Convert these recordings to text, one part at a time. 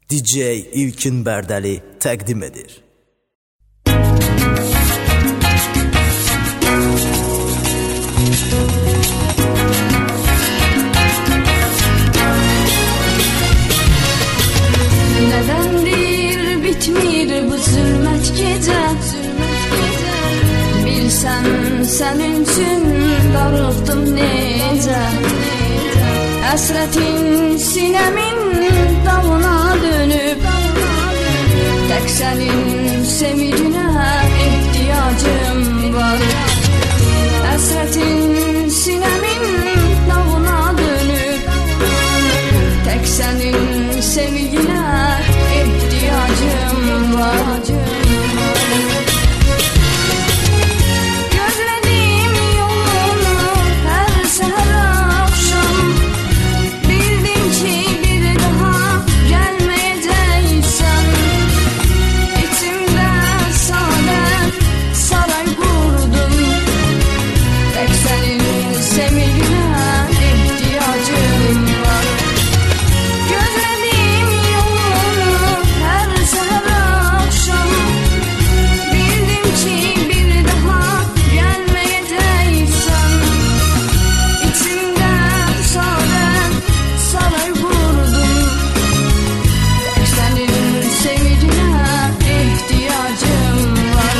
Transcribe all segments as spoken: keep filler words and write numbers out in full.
D J İlkin Bərdəli təqdim edir. Nədendir bitmir bu zülmət gecə, bilsən sənin üçün darıldım necə. Həsrətin sinəmin dalına dönüb, tək sənin sevicinə ehtiyacım var. Həsrətin sinəmin dalına dönüb, tək sənin sevicinə ehtiyacım var. Gözlədim yolunu hər səhər axşam, bildim ki bir daha gəlməyəcəksən. İçimdə sadə saray qurdum, tək sənin sevicinə ehtiyacım var. Gözlədim yolunu hər səhər axşam, bildim ki bir daha gəlməyəcəksən. İçimdə sadə saray qurdum, tək sənin sevicinə ehtiyacım var.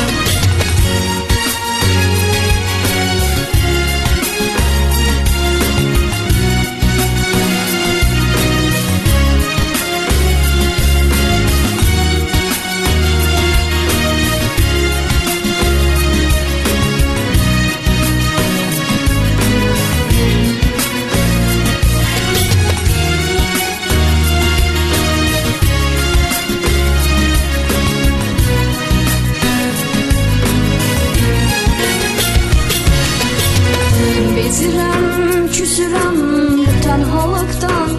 Bezirəm, küsürəm bu tənhalıqdan,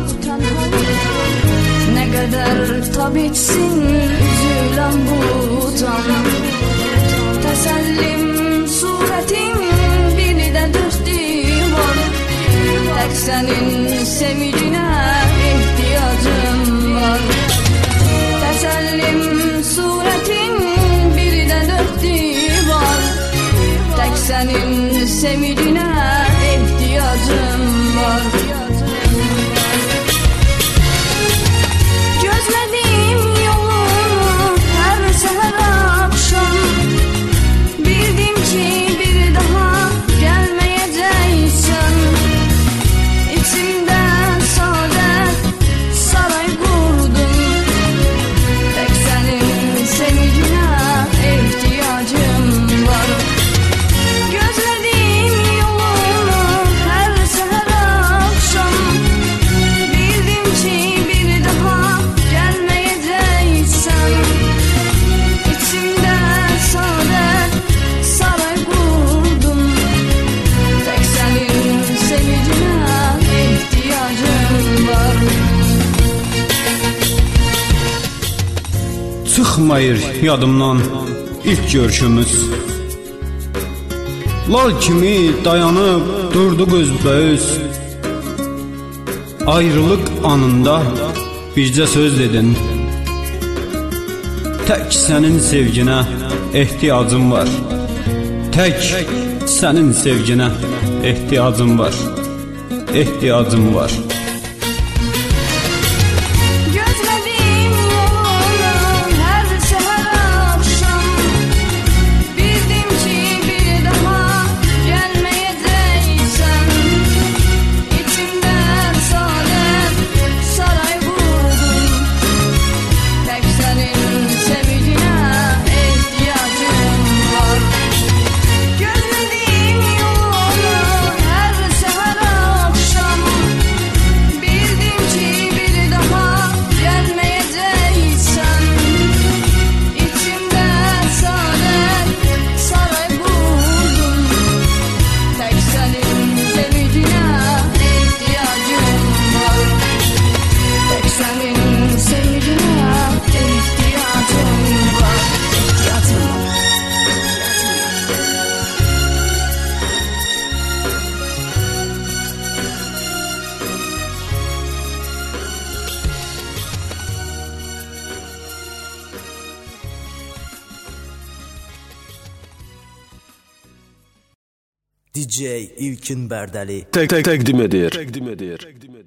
nə qədər tab etsin üzüləm budan. Təsəllim surətin biri də dörd divar, tək sənin sevicinə ehtiyacım var. Təsəllim surətin biri də dörd divar, tək sənin sevicinə ehtiyacım var. Gözlədim yolunu hər səhər axşam, bildim ki bir daha gəlməyəcəksən. İçimdə sadə saray qurdum, tək sənin sevicinə ehtiyacım var. Gözlədim yolunu hər səhər axşam, bildim ki bir daha gəlməyəcəksən. İçimdə sadə saray qurdum, tək sənin sevicinə ehtiyacım var. Çıxmayır yadımdan ilk görüşümüz, lal kimi dayanıb durduq özbəüz. Ayrılıq anında bircə söz dedin, tək sənin sevginə ehtiyacım var. Tək sənin sevginə ehtiyacım var. Ehtiyacım var. Gözlədim yolunu hər səhər axşam, bildim ki bir daha gəlməyəcəksən. İçimdə sadə saray qurdum, tək sənin sevicinə ehtiyacım var. Gözlədim yolunu hər səhər axşam, D J İlkin Bərdəli Tek tek takdim edir. Takdim edir.